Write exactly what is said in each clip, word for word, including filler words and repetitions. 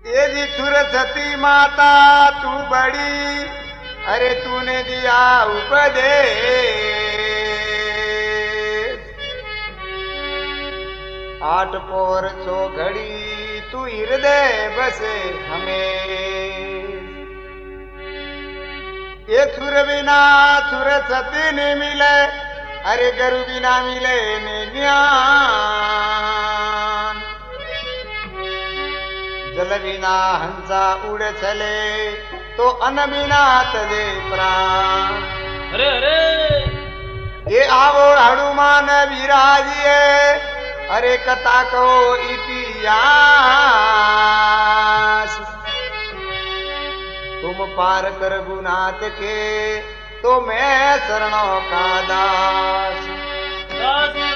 ये जी सुरसती माता तू बड़ी, अरे तूने दिया उपदेश। आठ पोर सो घड़ी तू हृदय बसे हमें। ये सुर बिना सुरसती ने मिले, अरे गुरु बिना मिले ने ज्ञान। जल बिना हंसा उड़ चले, तो अन्न बिना तजे प्राण। अरे अरे ये आवो हनुमान विराजिए, अरे कथा कहो इतिहास। तुम पार कर गुनाथ के, तो मैं शरणों का दास। दास दास।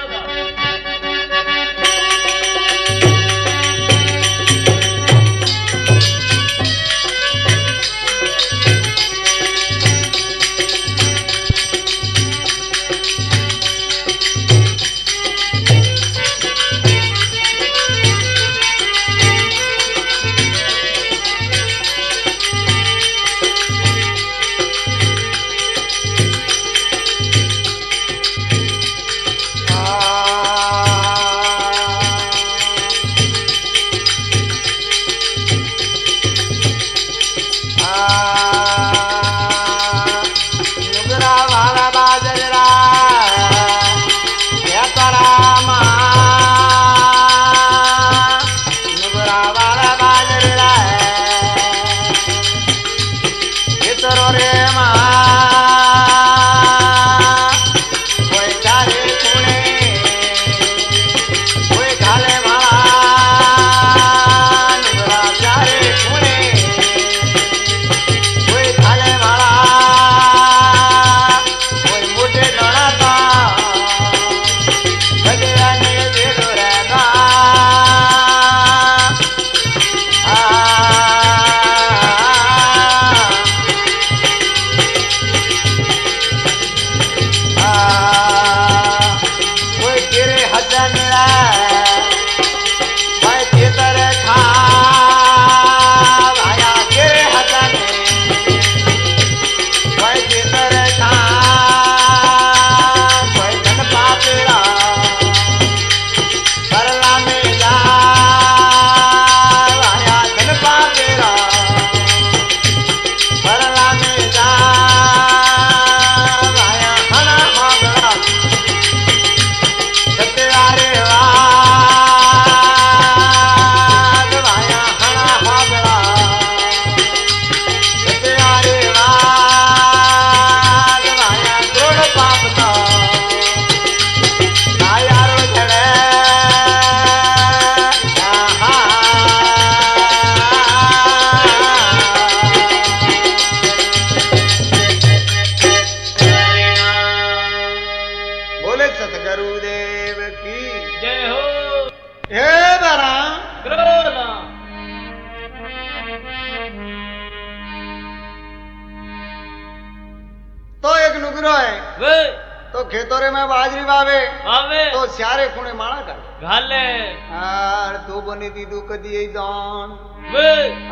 खेतोरे में बाजरी वावे वावे तो स्यारे खुणे माणा कर घाले आर दो बने दी दो कदी दान वे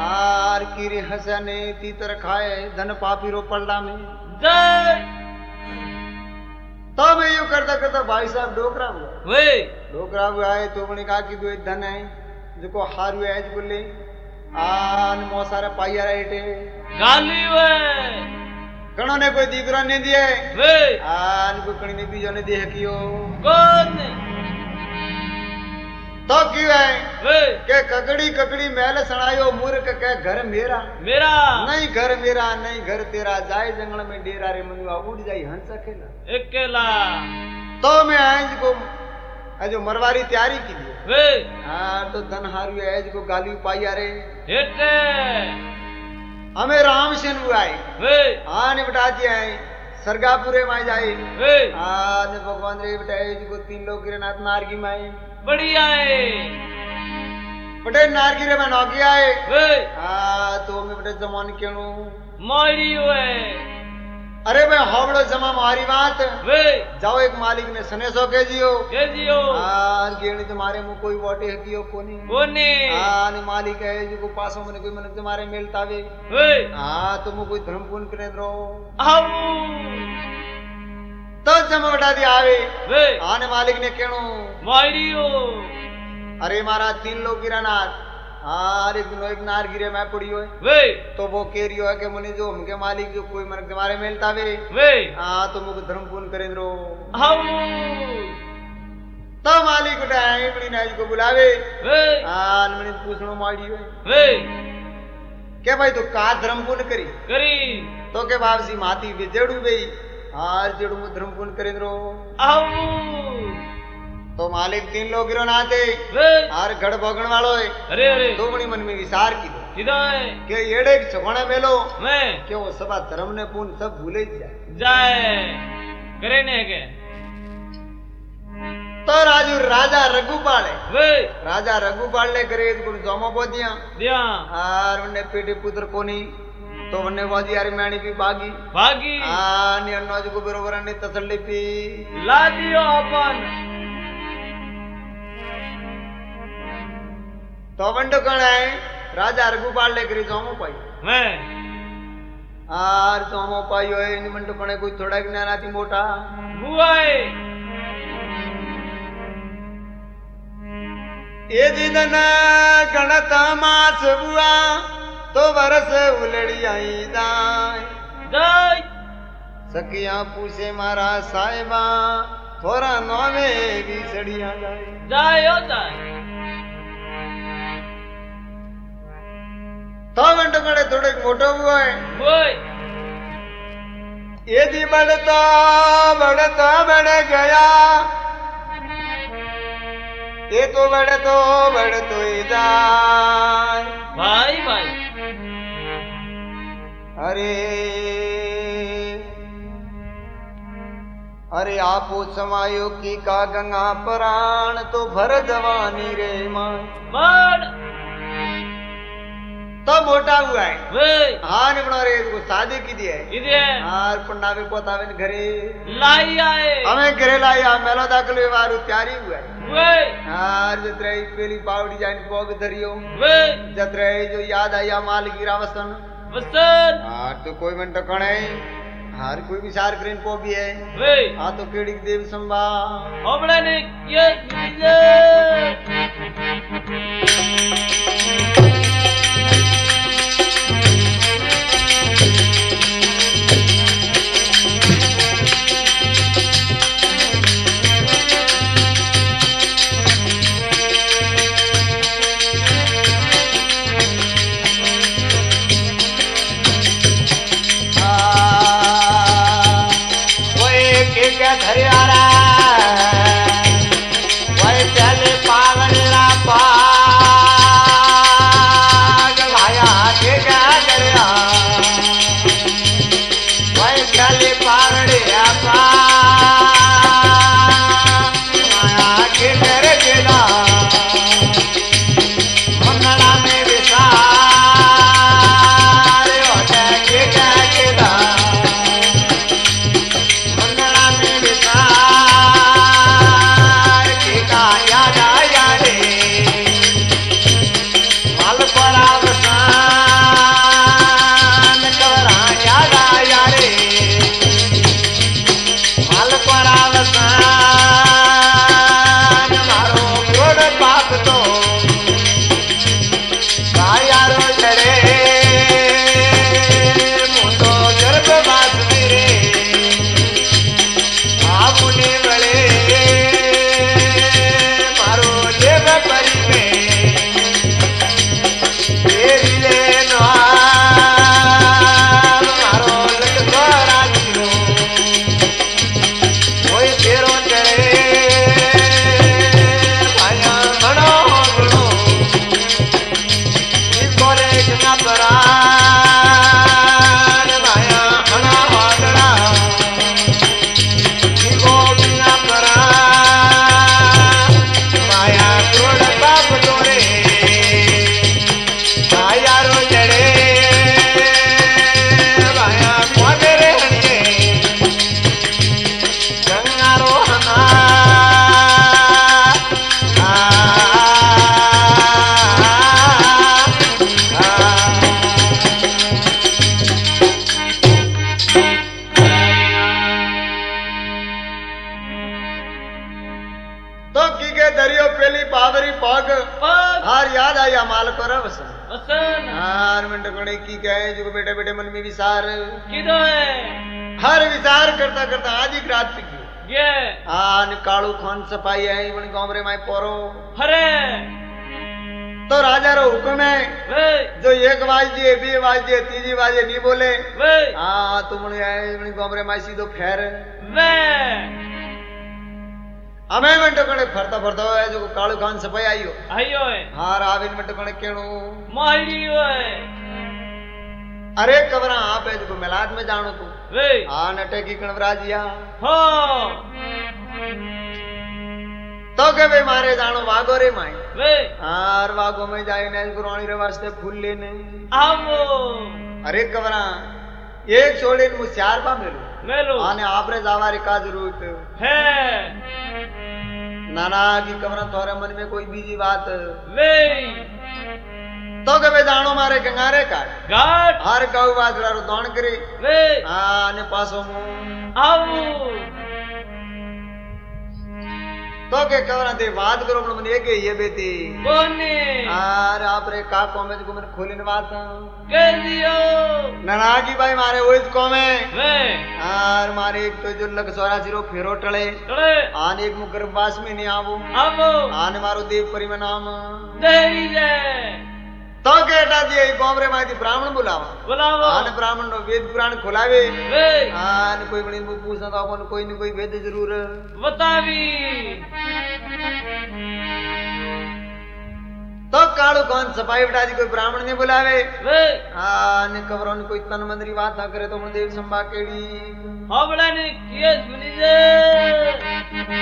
आर कीरे हसने तीतर खाए धन पापी रो पल्ला में जय। तो मैं यूं करता करता भाई साहब डोकरा हुआ वे डोकरा हुआ है तो बने कहा कि दो धन है जो हारू है बोले आन मोसारा पाइया रेटे गाली वे कणो ने कोई दीकरो ने दिए वे आन को कणी ने बीजो ने दे कियो कौन तो क्यों है वे के ककड़ी ककड़ी महल सणायो मूर्ख के घर मेरा मेरा नहीं घर मेरा नहीं घर तेरा जाए जंगल में डेरा रे मनुआ उड़ जाई हंस अकेला अकेला तो मैं आज को जो मरवारी तैयारी की ली वे हाँ तो धन हारू है को गाली पाई आ रे हेटे हमें राम सेन आए वे हाँ ने बता दिया है सरगापुरे में जाए वे हाँ ने भगवान रे बेटा को तीन लोग गिरनाथ नारगी में बढ़िया है बटे नारगिरे में नौकी आए वे हाँ तो मैं बटे जमान क्यों मारी हुए अरे भाई हावड़ो जमा मारी बात वे जाओ एक मालिक ने सने सो के जियो के जियो आ गेणी तुम्हारे मुंह कोई वाटे हकियो कोनी कोनी आ ने मालिक है जो को पासो मने कोई मन तुम्हारे मेलतावे वे आ तुम कोई धर्म पुण्य करे रो आऊ तो जमा बटा दी आवे वे आने मालिक ने केणो मारियो अरे मारा तीन लोग गिरानाथ हाँ एक दिन एक नार गिरे मैं पड़ी हो वे तो वो कह रही है कि मुनि जो हमके मालिक जो कोई मन तुम्हारे मेलता वे वे हाँ तो मुझे धर्म पूर्ण करे रो आऊ तो मालिक उठाए मणि नाज को बुलावे वे हाँ मणि पूछनो माड़ी है वे के भाई तू का धर्म पूर्ण करी करी तो के बाबसी माती विजेड़ू गई हार जेड़ू मु धर्म पूर्ण करे रो आऊ तो मालिक तीन लोग गिरो नाते वे हार गढ़ भोगण वालो है अरे अरे तो मणि मन में विचार की दो किदा है के येड़े छपणे मेलो मैं के वो सब धर्म ने पूर्ण सब भूले ही जाए जाए करे ने के तो राजू राजा रघुपाल है वे राजा रघुपाल ने करे गुण जोमो बोदिया दिया और उन्ने पेटे पुत्र कोनी तो वन्ने वाजी यार मैणी भी बागी भागी आ ने अन्नोज को बरोबर ने तसल्ली पी ला दियो अपन तो वंडो कण है राजा रघुपाल ने करे जोमो पाई मैं आर जोमो पाई होए इन मंडो कणे कोई थोड़ा ज्ञान आती मोटा बुआए ये दिन गणत मास बुआ तो बरस उलड़ी आई दाई जाय सकिया पूछे मारा साहिबा थोड़ा नौवे भी सड़िया जाए जाय हो जाय तो घंटो कड़े थोड़े मोटो हुआ है ओए ये दी बढ़ता बढ़ता बढ़ गया ये तो बढ़ तो बढ़ तो ही जाए भाई भाई अरे अरे आपो समायो की का गंगा प्राण तो भर जवानी रे मां मार तो मोटा हुआ है वे हाँ ने बना रे इसको शादी की दी है इधे हाँ पंडावे पोतावे ने घरे लाई आए हमें घरे लाया मेलो दाखल वारू तैयारी हुआ है वे हाँ जतरे पहली पावड़ी जान पोग धरियो वे जतरे जो याद आया माल गिरा वसन वसन हाँ तो कोई मन टकण है हर कोई विचार करें पो भी है वे हाँ तो केड़ी देव संभा हमने ने ये ये हरियाणा वही चल पावन पा भाया के क्या दरिया वही चल पावन पा माया के घर जिला मंगला में विशाल के क्या केदा पसंद वसन हार मिनट कोने की कहे जो बेटे बेटे मन में विचार किदो है हर विचार करता करता आज ही रात पिक्यो ये आन कालू खान सपाई है इवन गांव रे माय पोरो हरे तो राजा रो हुक्म है वे जो एक बाजे बे बाजे तीजी बाजे नहीं बोले वे हाँ तुम इवन गांव रे माय सीधो फेर वे हमें मिनट कोने फरता फरता है जो कालू खान सपाई आयो आयो है हार आविन मिनट कोने केणो मारी है अरे कबरा आप है जो मिलाद में जानो तू वे हाँ नटे की कणवराजिया हो तो के वे मारे जानो वागो रे माई वे हार वागो में जाए ने गुरानी रे वास्ते फूल लेने आवो अरे कबरा एक छोड़े मु चार पा मेलू मेलो आने आपरे जावा रे का जरूरत है नाना की कबरा तोरे मन में कोई बीजी बात वे तो के वे जानो मारे गंगारे काट घाट हर गौ बाजरा रो दौड़ करे वे आने पासो मु आवो तो के कबरा दे बात करो मन ये के ये बेटी कोने आर आपरे का कॉमेज को मन खोलिन बात के दियो नाना की भाई मारे ओइस कॉमे वे आर मारे एक तो जो लग सोरा जीरो फेरो टले चले आन एक मुकर बास में नहीं आवो आवो आन मारो देव परी में नाम देरी जे तो केटा दिए गांव रे माई ब्राह्मण बुलावा बुलावो आन ब्राह्मण नो वेद पुराण खोलावे वे आन कोई बड़ी मु पूछना तो अपन कोई न कोई वेद जरूर बतावी तो कालू कौन सफाई बटा जी कोई ब्राह्मण ने बुलावे वे आन कबरों ने कोई तन मंदरी बात ना करे तो मन देव संभा केड़ी हबड़ा ने किए सुनी जे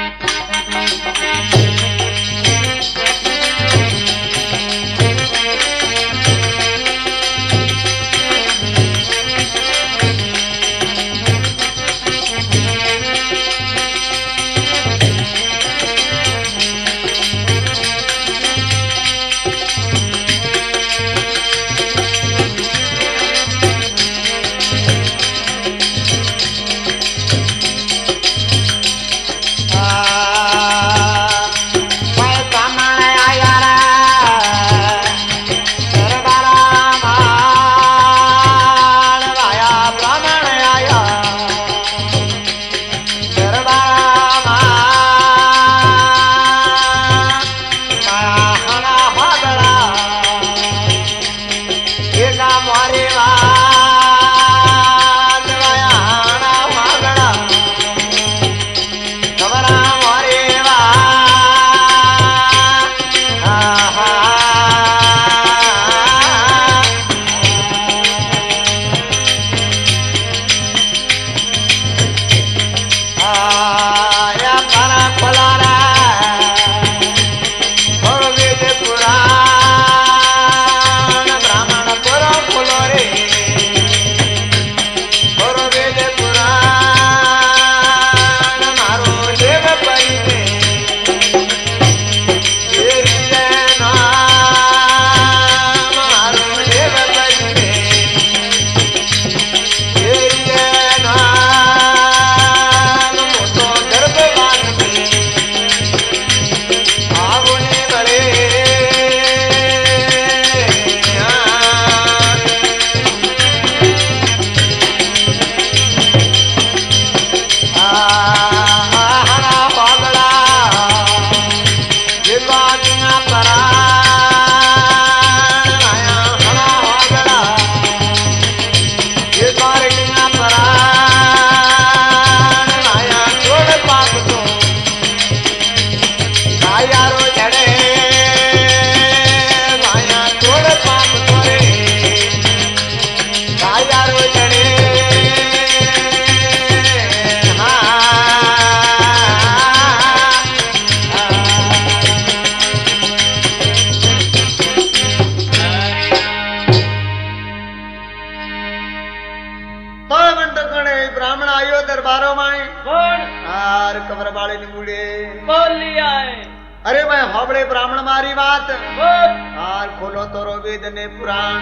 कबर बाले निमुड़े बोल लिया है। अरे मैं हबड़े ब्राह्मण मारी बात बोल आर खोलो तोरो वेद ने पुराण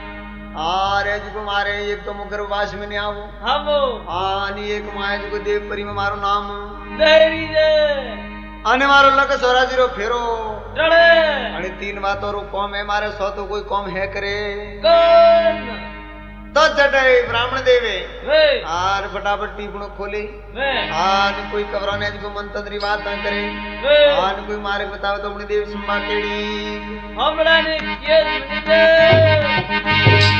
आर एजको मारे एक तो मुगर वास में ने आवो हम आनी एक माया को देव परी में मारो नाम देरी दे અને મારો લક સોરાજીરો ફેરો टड़े અને तीन વાતો રો કોમ હે મારે સો તો કોઈ કોમ હે કરે कौन તો જટાઈ બ્રાહ્મણ દેવે वे આર ફટાફટ ટીપણો ખોલી वे આન કોઈ કવરાને જ કો મંતંત્રી વાત ન કરે वे આન કોઈ મારે બતાવે તો આપણી દેવ સુમા કેડી हमड़ा ने किए सुनी दे